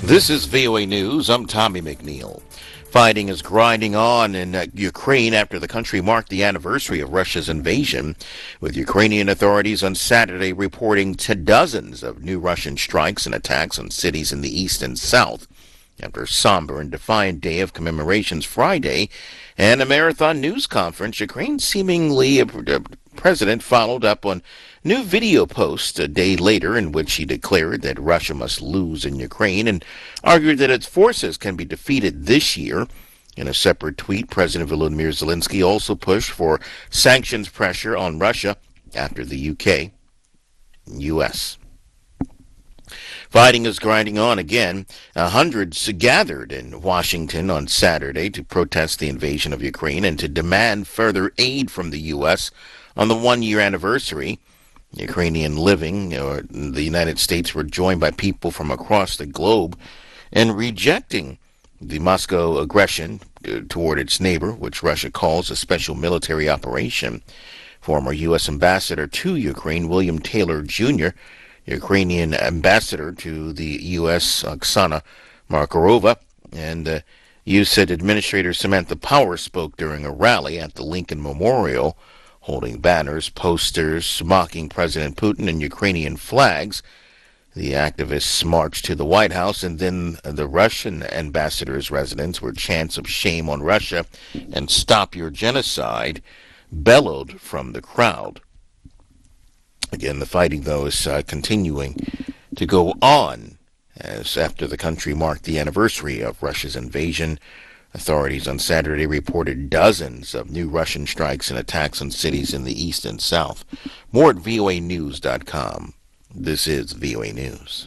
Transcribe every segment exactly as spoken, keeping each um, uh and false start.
This is V O A News. I'm Tommy McNeil. Fighting is grinding on in uh, Ukraine after the country marked the anniversary of Russia's invasion, with Ukrainian authorities on Saturday reporting to dozens of new Russian strikes and attacks on cities in the east and south. After a somber and defiant day of commemorations Friday and a marathon news conference, Ukraine's seemingly a president followed up on new video post a day later in which he declared that Russia must lose in Ukraine and argued that its forces can be defeated this year. In a separate tweet, President Volodymyr Zelensky also pushed for sanctions pressure on Russia after the U K and U S. Fighting is grinding on again. Uh, hundreds gathered in Washington on Saturday to protest the invasion of Ukraine and to demand further aid from the U S on the one-year anniversary. Ukrainian living or the United States were joined by people from across the globe in rejecting the Moscow aggression toward its neighbor, which Russia calls a special military operation. Former U S Ambassador to Ukraine, William Taylor Junior, Ukrainian ambassador to the U S, Oksana Markarova, and uh, U S Administrator Samantha Power spoke during a rally at the Lincoln Memorial, holding banners, posters, mocking President Putin and Ukrainian flags. The activists marched to the White House, and then the Russian ambassador's residence, where chants of shame on Russia and stop your genocide bellowed from the crowd. Again, the fighting, though, is uh, continuing to go on as after the country marked the anniversary of Russia's invasion. Authorities on Saturday reported dozens of new Russian strikes and attacks on cities in the east and south. More at V O A news dot com. This is V O A News.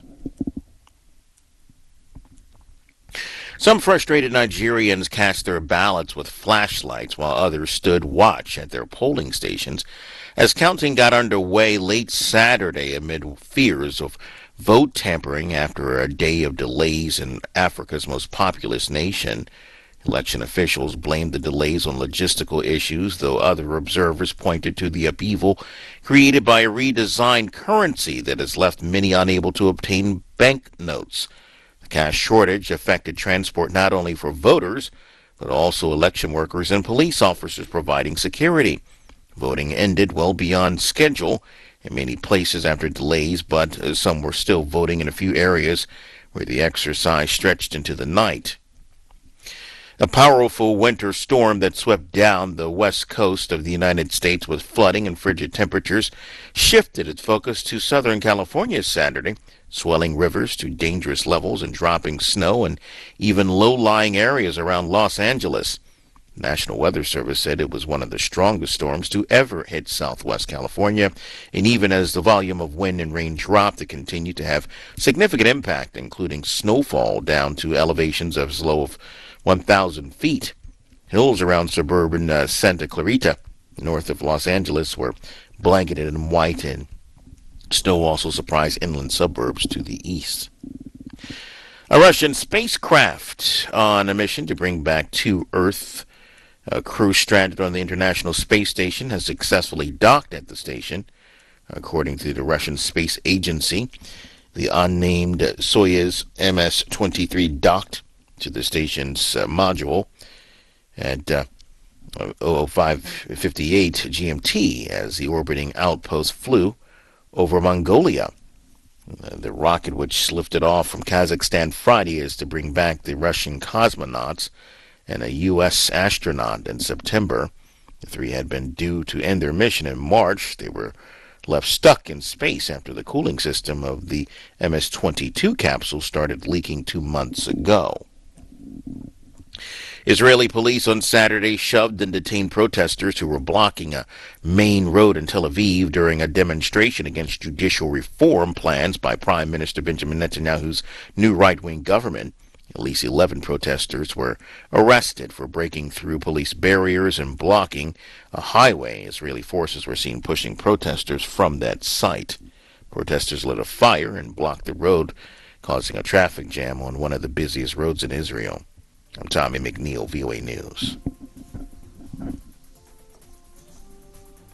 Some frustrated Nigerians cast their ballots with flashlights while others stood watch at their polling stations as counting got underway late Saturday amid fears of vote tampering after a day of delays in Africa's most populous nation. Election officials blamed the delays on logistical issues, though other observers pointed to the upheaval created by a redesigned currency that has left many unable to obtain banknotes. The cash shortage affected transport not only for voters, but also election workers and police officers providing security. Voting ended well beyond schedule in many places after delays, but some were still voting in a few areas where the exercise stretched into the night. A powerful winter storm that swept down the west coast of the United States with flooding and frigid temperatures shifted its focus to Southern California Saturday, swelling rivers to dangerous levels and dropping snow in even low-lying areas around Los Angeles. The National Weather Service said it was one of the strongest storms to ever hit southwest California, and even as the volume of wind and rain dropped, it continued to have significant impact, including snowfall down to elevations of as low of one thousand feet. Hills around suburban uh, Santa Clarita, north of Los Angeles, were blanketed in white, and snow also surprised inland suburbs to the east. A Russian spacecraft on a mission to bring back to Earth a crew stranded on the International Space Station has successfully docked at the station. According to the Russian Space Agency, the unnamed Soyuz M S twenty-three docked to the station's uh, module at uh, oh five fifty-eight G M T as the orbiting outpost flew over Mongolia. Uh, the rocket, which lifted off from Kazakhstan Friday, is to bring back the Russian cosmonauts and a U S astronaut in September. The three had been due to end their mission in March. They were left stuck in space after the cooling system of the M S twenty-two capsule started leaking two months ago. Israeli police on Saturday shoved and detained protesters who were blocking a main road in Tel Aviv during a demonstration against judicial reform plans by Prime Minister Benjamin Netanyahu's new right-wing government. At least eleven protesters were arrested for breaking through police barriers and blocking a highway. Israeli forces were seen pushing protesters from that site. Protesters lit a fire and blocked the road, causing a traffic jam on one of the busiest roads in Israel. I'm Tommy McNeil, V O A News.